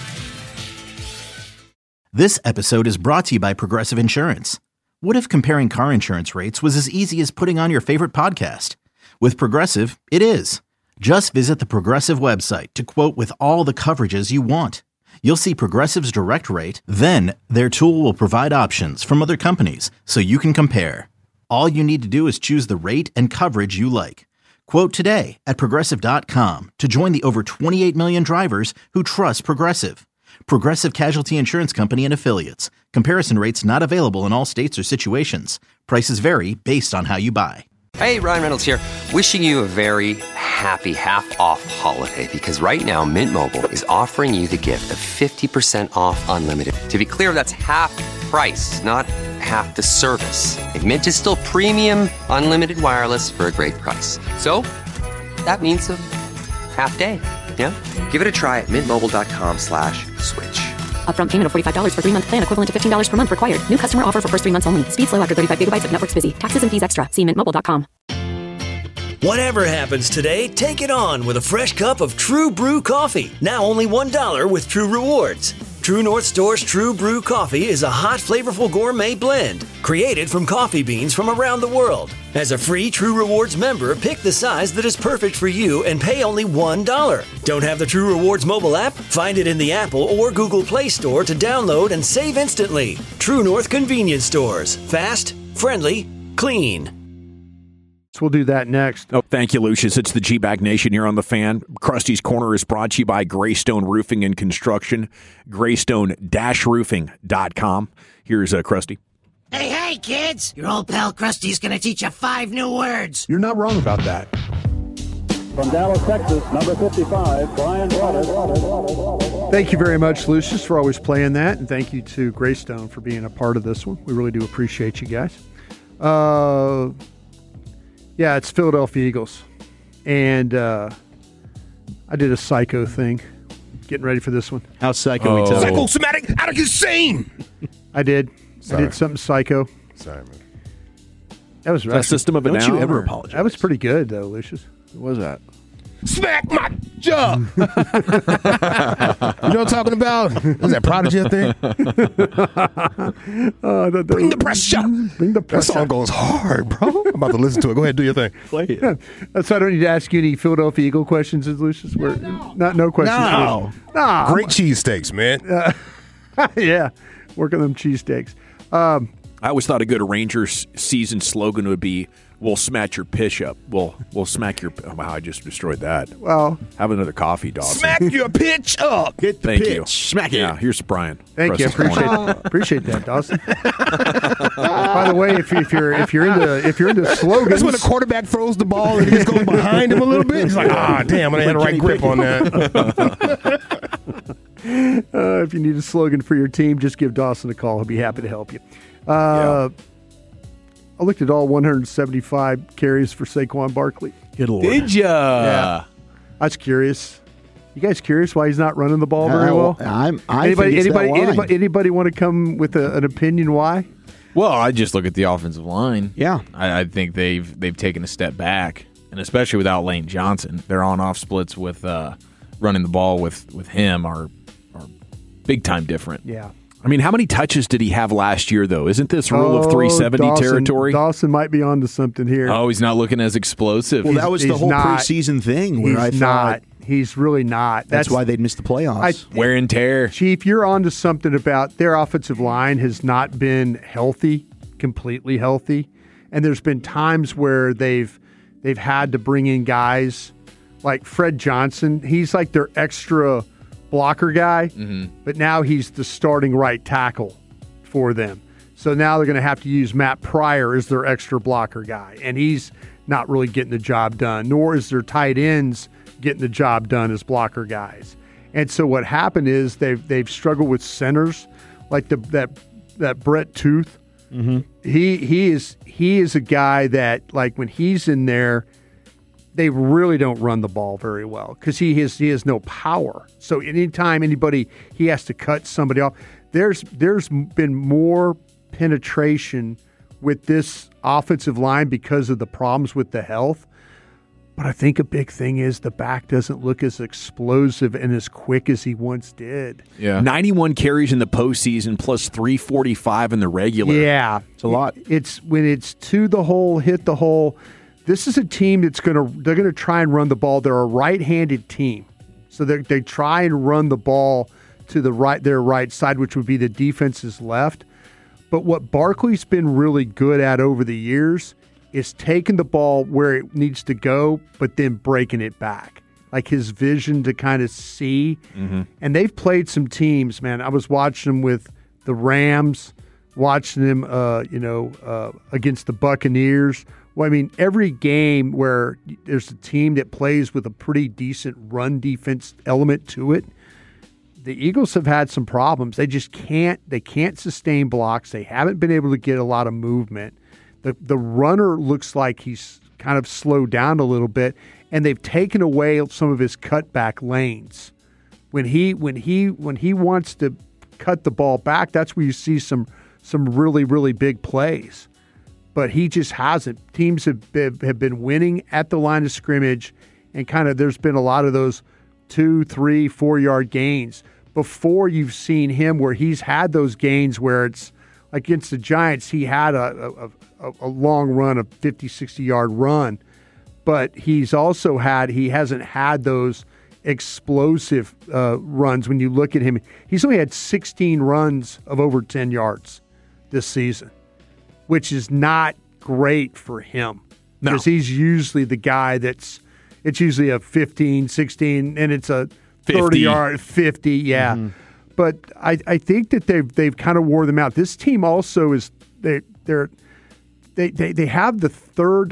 C: This episode is brought to you by Progressive Insurance. What if comparing car insurance rates was as easy as putting on your favorite podcast? With Progressive, it is. Just visit the Progressive website to quote with all the coverages you want. You'll see Progressive's direct rate, then their tool will provide options from other companies so you can compare. All you need to do is choose the rate and coverage you like. Quote today at Progressive.com to join the over 28 million drivers who trust Progressive. Progressive Casualty Insurance Company and Affiliates. Comparison rates not available in all states or situations. Prices vary based on how you buy.
M: Hey, Ryan Reynolds here. Wishing you a very happy half-off holiday because right now Mint Mobile is offering you the gift of 50% off unlimited. To be clear, that's half price, not half the service. Like Mint is still premium unlimited wireless for a great price. So that means a half day. Yeah? Give it a try at mintmobile.com/switch.
N: Upfront payment of $45 for 3-month plan, equivalent to $15 per month required. New customer offer for first 3 months only. Speed slow after 35 gigabytes if network's busy. Taxes and fees extra. See mintmobile.com.
D: Whatever happens today, take it on with a fresh cup of True Brew coffee. Now only $1 with True Rewards. True North Store's True Brew coffee is a hot, flavorful gourmet blend created from coffee beans from around the world. As a free True Rewards member, pick the size that is perfect for you and pay only $1. Don't have the True Rewards mobile app? Find it in the Apple or Google Play Store to download and save instantly. True North Convenience Stores. Fast, friendly, clean.
G: So we'll do that next.
E: Oh, thank you, Lucius. It's the G-Bag Nation here on The Fan. Krusty's Corner is brought to you by Greystone Roofing and Construction, greystone-roofing.com. Here's Krusty.
Q: Hey, kids! Your old pal Krusty's gonna teach you 5 new words.
G: You're not wrong about that.
R: From Dallas, Texas, number 55, Brian Waters.
G: Thank you very much, Lucius, for always playing that, and thank you to Greystone for being a part of this one. We really do appreciate you guys. Yeah, it's Philadelphia Eagles, and I did a psycho thing, getting ready for this one.
F: How psycho we tell you?
I: Psychosomatic, out of your scene.
G: I did.
I: Sorry.
G: I did something psycho.
I: Sorry, man.
G: That was
E: That System of a
F: Don't
E: Down,
F: you ever
E: or-
F: apologize?
G: That was pretty good, though, Lucius.
E: What was that?
I: Smack my jaw. You know what I'm talking about? Was that Prodigy thing? Bring the pressure.
G: Bring the
I: That
G: pressure.
I: song goes hard, bro. I'm about to listen to it. Go ahead, do your thing.
E: Play it.
G: So I don't need to ask you any Philadelphia Eagle questions, Lucius? No questions.
I: No.
G: No.
I: Great cheesesteaks, man.
G: Yeah, work on them cheesesteaks.
E: I always thought a good Rangers season slogan would be, "We'll smack your pitch up. We'll smack your." Oh, wow, I just destroyed that.
G: Well,
E: have another coffee, Dawson.
I: Smack your pitch up.
F: Get the
E: Thank
F: pitch.
E: you.
F: Smack it.
E: Yeah, here's Brian.
G: Thank you. Appreciate that, Dawson. By the way, if you're into slogans,
I: That's when the quarterback throws the ball and he just goes behind him a little bit. He's like, damn, I had the right grip on that.
G: if you need a slogan for your team, just give Dawson a call. He'll be happy to help you. I looked at all 175 carries for Saquon Barkley.
F: Good Lord.
E: Did ya?
G: Yeah. I was curious. You guys curious why he's not running the ball very well? Anybody want to come with an opinion why?
H: Well, I just look at the offensive line.
F: Yeah.
H: I think they've taken a step back, and especially without Lane Johnson, their on-off splits with running the ball with him are big time different.
G: Yeah.
E: I mean, how many touches did he have last year, though? Isn't this rule of 370
G: Dawson,
E: territory?
G: Dawson might be onto something here.
H: Oh, he's not looking as explosive.
F: Well, that was the
G: He's
F: whole
G: not.
F: preseason thing where I
G: He's
F: thought
G: not. He's really not.
F: that's why they'd missed the playoffs.
H: Wear and tear.
G: Chief, you're onto something about their offensive line has not been healthy, completely healthy, and there's been times where they've had to bring in guys like Fred Johnson. He's like their extra blocker guy, but now he's the starting right tackle for them. So now they're going to have to use Matt Pryor as their extra blocker guy, and he's not really getting the job done, nor is their tight ends getting the job done as blocker guys. And so what happened is they've struggled with centers, like that Brett Tooth.
F: Mm-hmm.
G: He is a guy that, like, when he's in there, they really don't run the ball very well because he has no power. So anytime he has to cut somebody off, there's been more penetration with this offensive line because of the problems with the health. But I think a big thing is the back doesn't look as explosive and as quick as he once did.
E: Yeah, 91 carries in the postseason plus 345 in the regular.
G: Yeah,
F: it's a lot.
G: It's when it's to the hole, hit the hole. This is a team they're gonna try and run the ball. They're a right-handed team, so they try and run the ball to their right side, which would be the defense's left. But what Barkley's been really good at over the years is taking the ball where it needs to go, but then breaking it back. Like his vision to kind of see.
E: Mm-hmm.
G: And they've played some teams, man. I was watching them with the Rams, watching them, against the Buccaneers. Well, I mean, every game where there's a team that plays with a pretty decent run defense element to it, the Eagles have had some problems. They just can't sustain blocks. They haven't been able to get a lot of movement. The runner looks like he's kind of slowed down a little bit, and they've taken away some of his cutback lanes. When he wants to cut the ball back, that's where you see some really, really big plays. But he just hasn't. Teams have been winning at the line of scrimmage, and kind of there's been a lot of those 2, 3, 4 yard gains. Before you've seen him where he's had those gains where it's against the Giants, he had a long run, a 50, 60-yard run. But he hasn't had those explosive runs. When you look at him, he's only had 16 runs of over 10 yards this season, which is not great for him. because he's usually the guy it's usually a 15, 16, and it's a 30-yard 50, yeah. Mm-hmm. But I think that they've kind of wore them out. This team also is they have the third.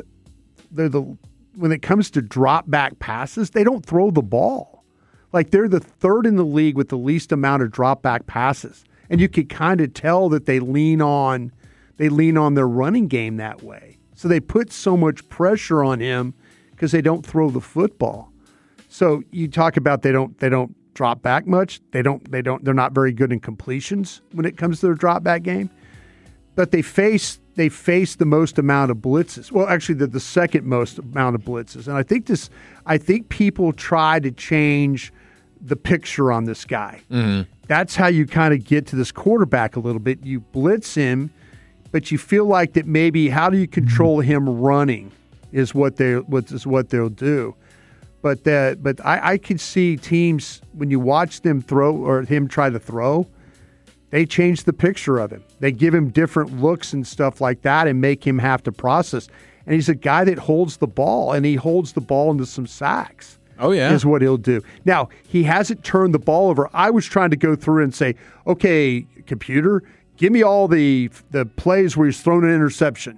G: When it comes to drop back passes, they don't throw the ball. Like they're the third in the league with the least amount of drop back passes, and you can kind of tell that they lean on their running game that way. So they put so much pressure on him because they don't throw the football. So you talk about they don't drop back much. They're not very good in completions when it comes to their drop back game. But they face the most amount of blitzes. Well, actually the second most amount of blitzes. And I think people try to change the picture on this guy. Mm-hmm. That's how you kind of get to this quarterback a little bit. You blitz him, but you feel like that maybe how do you control him running is what they'll do. But I could see teams, when you watch them throw or him try to throw, they change the picture of him. They give him different looks and stuff like that and make him have to process. And he's a guy that holds the ball, and he holds the ball into some sacks.
H: Oh, yeah.
G: Is what he'll do. Now, he hasn't turned the ball over. I was trying to go through and say, okay, computer, give me all the plays where he's thrown an interception.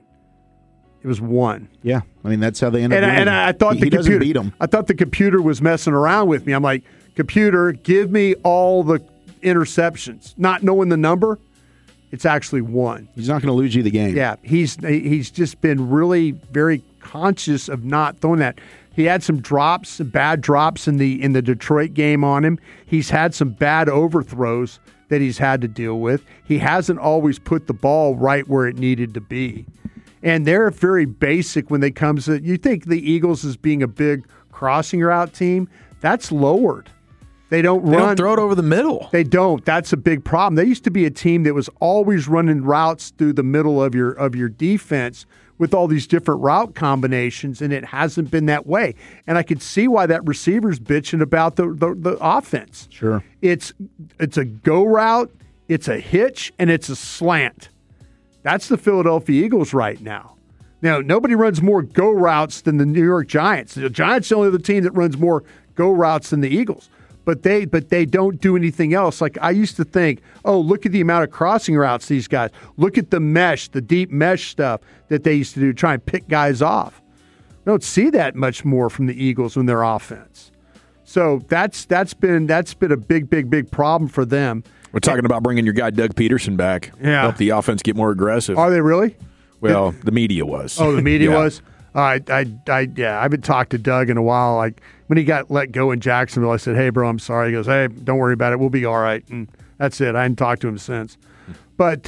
G: It was one.
F: Yeah, I mean that's how they end up.
G: And I thought
F: he doesn't beat him.
G: I thought the computer was messing around with me. I'm like, computer, give me all the interceptions, not knowing the number. It's actually one.
F: He's not going to lose you the game.
G: Yeah, he's just been really very conscious of not throwing that. He had some bad drops in the Detroit game on him. He's had some bad overthrows that he's had to deal with. He hasn't always put the ball right where it needed to be. And they're very basic when they come to, you think the Eagles as being a big crossing route team, that's lowered. They don't
H: throw it over the middle.
G: They don't. That's a big problem. They used to be a team that was always running routes through the middle of your defense with all these different route combinations, and it hasn't been that way. And I could see why that receiver's bitching about the offense.
F: Sure.
G: It's a go route, it's a hitch, and it's a slant. That's the Philadelphia Eagles right now. Now, nobody runs more go routes than the New York Giants. The Giants are the only other team that runs more go routes than the Eagles. But they don't do anything else. Like I used to think, oh, look at the amount of crossing routes these guys. Look at the mesh, the deep mesh stuff that they used to do, try and pick guys off. I don't see that much more from the Eagles in their offense. So that's been a big problem for them.
E: We're talking about bringing your guy Doug Peterson back.
G: Yeah.
E: Help the offense get more aggressive.
G: Are they really?
E: Well, the media was.
G: Oh, the media was? I haven't talked to Doug in a while. Like when he got let go in Jacksonville, I said, "Hey, bro, I'm sorry." He goes, "Hey, don't worry about it. We'll be all right." And that's it. I hadn't talked to him since. But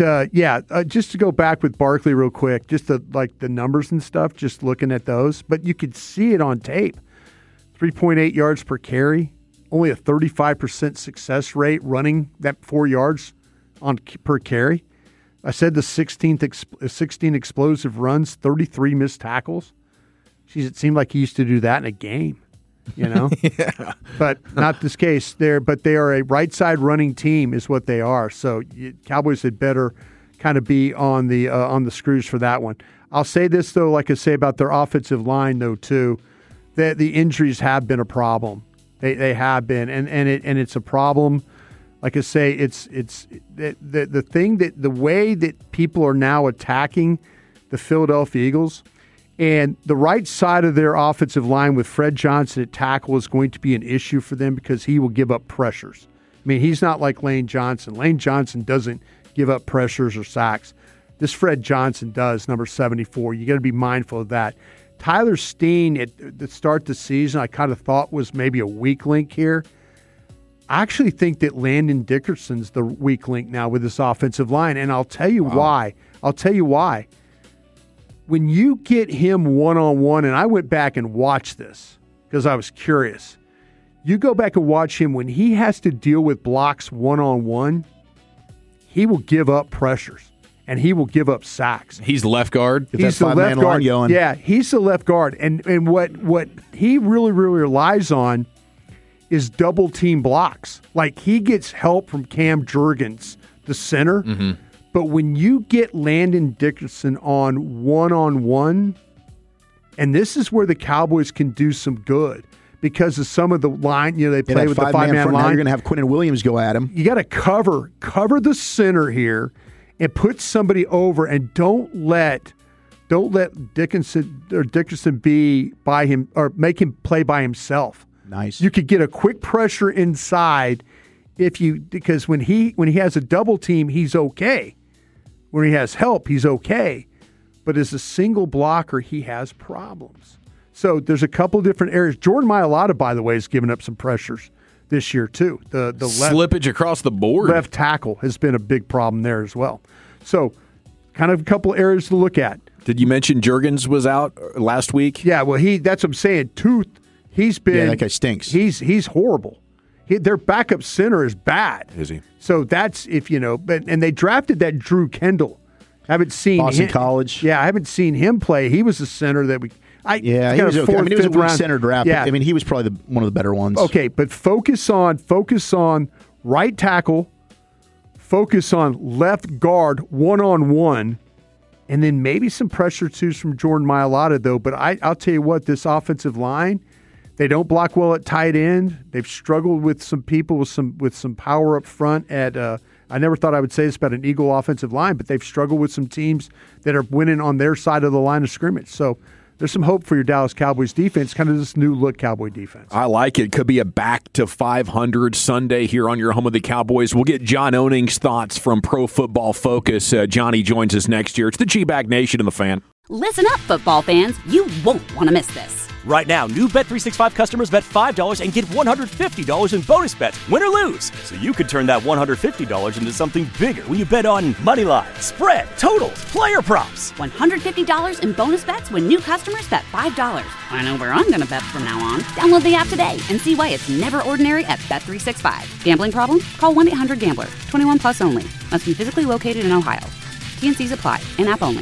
G: just to go back with Barkley real quick, just the numbers and stuff, just looking at those. But you could see it on tape. 3.8 yards per carry, only a 35% success rate running that 4 yards per carry. I said the 16 explosive runs, 33 missed tackles. Jeez, it seemed like he used to do that in a game, you know?
E: Yeah.
G: But not this case. They are a right-side running team is what they are. So Cowboys had better kind of be on the screws for that one. I'll say this, though, like I say about their offensive line, though, too, that the injuries have been a problem. They have been, and it's a problem. Like I say, it's the thing that the way that people are now attacking the Philadelphia Eagles, and the right side of their offensive line with Fred Johnson at tackle is going to be an issue for them because he will give up pressures. I mean, he's not like Lane Johnson. Lane Johnson doesn't give up pressures or sacks. This Fred Johnson does, number 74. You got to be mindful of that. Tyler Steen at the start of the season, I kind of thought was maybe a weak link here. I actually think that Landon Dickerson's the weak link now with this offensive line, and I'll tell you why. I'll tell you why. When you get him one-on-one, and I went back and watched this because I was curious. You go back and watch him when he has to deal with blocks one-on-one, he will give up pressures, and he will give up sacks.
H: He's left guard?
G: He's the left guard. Yeah, he's the left guard. And what he really, really relies on is double team blocks. Like he gets help from Cam Jurgens, the center. Mm-hmm. But when you get Landon Dickerson on one-on-one, And this is where the Cowboys can do some good because of some of the line, they play with the five-man line.
F: Now you're going to have Quinnen Williams go at him.
G: You got to cover the center here and put somebody over, and don't let Dickerson be by him or make him play by himself.
F: Nice.
G: You could get a quick pressure inside because when he has a double team, he's okay. When he has help, he's okay. But as a single blocker, he has problems. So there's a couple different areas. Jordan Mailata, by the way, has given up some pressures this year too. The
H: slippage across the board.
G: Left tackle has been a big problem there as well. So kind of a couple areas to look at.
E: Did you mention Juergens was out last week?
G: Yeah, well, that's what I'm saying. He's been.
F: Yeah, that guy stinks.
G: He's horrible. Their backup center is bad.
E: Is he?
G: So that's and they drafted that Drew Kendall. I haven't seen
F: Boston College.
G: Yeah, I haven't seen him play. He was a center that he was
F: okay.
G: Fourth,
F: he was a weak
G: round
F: center draft.
G: Yeah.
F: But, he was probably one of the better ones.
G: Okay, but focus on right tackle, focus on left guard one-on-one, and then maybe some pressure twos from Jordan Mailata, though. But I'll tell you what, this offensive line, they don't block well at tight end. They've struggled with some people with some power up front at I never thought I would say this about an Eagle offensive line, but they've struggled with some teams that are winning on their side of the line of scrimmage. So there's some hope for your Dallas Cowboys defense, kind of this new look Cowboy defense.
E: I like it. Could be a back to 500 Sunday here on your home of the Cowboys. We'll get John Oening's thoughts from Pro Football Focus. Johnny joins us next year. It's the G-Bag Nation and the Fan.
A: Listen up, football fans. You won't want to miss this.
B: Right now, new Bet365 customers bet $5 and get $150 in bonus bets, win or lose. So you could turn that $150 into something bigger when you bet on money line, spread, totals, player props.
A: $150 in bonus bets when new customers bet $5. I know where I'm going to bet from now on. Download the app today and see why it's never ordinary at Bet365. Gambling problem? Call 1-800-GAMBLER. 21 plus only. Must be physically located in Ohio. T&Cs apply. In-app only.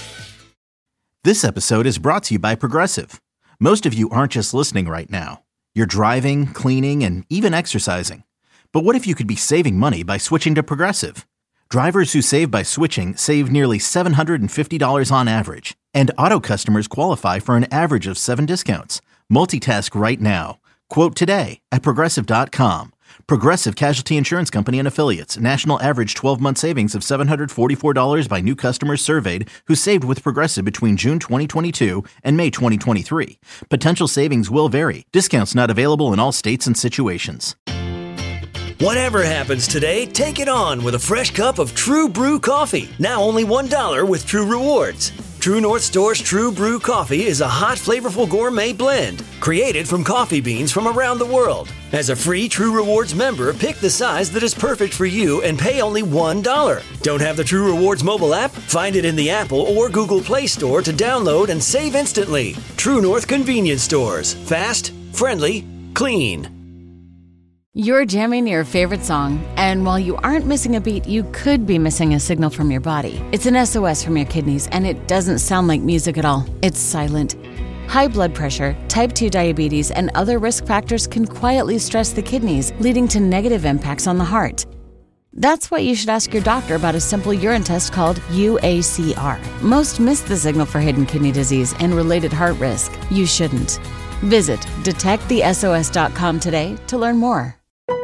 C: This episode is brought to you by Progressive. Most of you aren't just listening right now. You're driving, cleaning, and even exercising. But what if you could be saving money by switching to Progressive? Drivers who save by switching save nearly $750 on average. And auto customers qualify for an average of 7 discounts. Multitask right now. Quote today at Progressive.com. Progressive Casualty Insurance Company and Affiliates. National average 12-month savings of $744 by new customers surveyed who saved with Progressive between June 2022 and May 2023. Potential savings will vary. Discounts not available in all states and situations.
D: Whatever happens today, take it on with a fresh cup of True Brew coffee. Now only $1 with True Rewards. True North Store's True Brew coffee is a hot, flavorful gourmet blend created from coffee beans from around the world. As a free True Rewards member, pick the size that is perfect for you and pay only $1. Don't have the True Rewards mobile app? Find it in the Apple or Google Play Store to download and save instantly. True North Convenience Stores. Fast, friendly, clean.
S: You're jamming your favorite song, and while you aren't missing a beat, you could be missing a signal from your body. It's an SOS from your kidneys, and it doesn't sound like music at all. It's silent. High blood pressure, type 2 diabetes, and other risk factors can quietly stress the kidneys, leading to negative impacts on the heart. That's why you should ask your doctor about a simple urine test called UACR. Most miss the signal for hidden kidney disease and related heart risk. You shouldn't. Visit detectthesos.com today to learn more.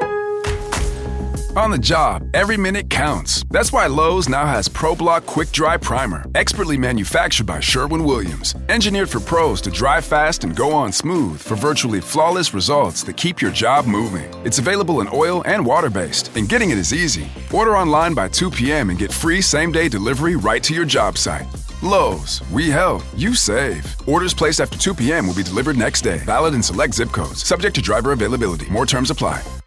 T: On the job, every minute counts. That's why Lowe's now has ProBlock Quick Dry Primer, expertly manufactured by Sherwin-Williams. Engineered for pros to dry fast and go on smooth for virtually flawless results that keep your job moving. It's available in oil and water-based, and getting it is easy. Order online by 2 p.m. and get free same-day delivery right to your job site. Lowe's, we help, you save. Orders placed after 2 p.m. will be delivered next day. Valid in select zip codes. Subject to driver availability. More terms apply.